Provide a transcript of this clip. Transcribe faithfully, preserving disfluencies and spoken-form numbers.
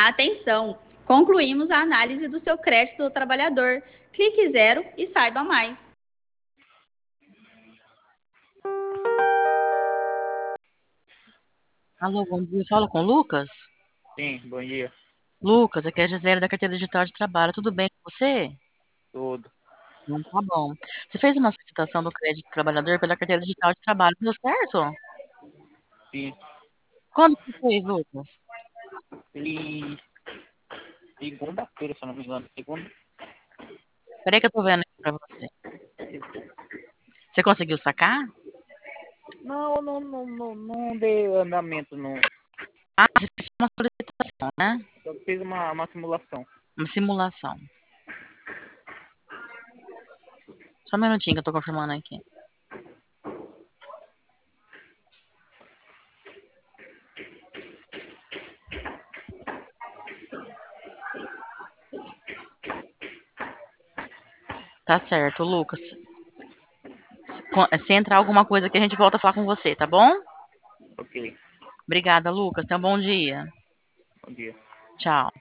Atenção! Concluímos a análise do seu crédito do trabalhador. Clique zero e saiba mais. Alô, bom dia. Fala com o Lucas? Sim, bom dia. Lucas, aqui é a Gisele da Carteira Digital de Trabalho. Tudo bem com você? Tudo. Não, tá bom. Você fez uma solicitação do crédito do trabalhador pela Carteira Digital de Trabalho. Deu certo? Sim. Quando que você fez, Lucas? E segunda-feira, se eu não me engano. Segunda. Peraí que eu tô vendo aqui pra você. Você conseguiu sacar? Não, não, não, não, não dei andamento, não. Ah, você fez uma solicitação, né? Eu fiz uma, uma simulação. Uma simulação. Só um minutinho que eu tô confirmando aqui. Tá certo, Lucas. Se se entrar alguma coisa que a gente volta a falar com você, tá bom? Ok. Obrigada, Lucas. Tenha um bom dia. Bom dia. Tchau.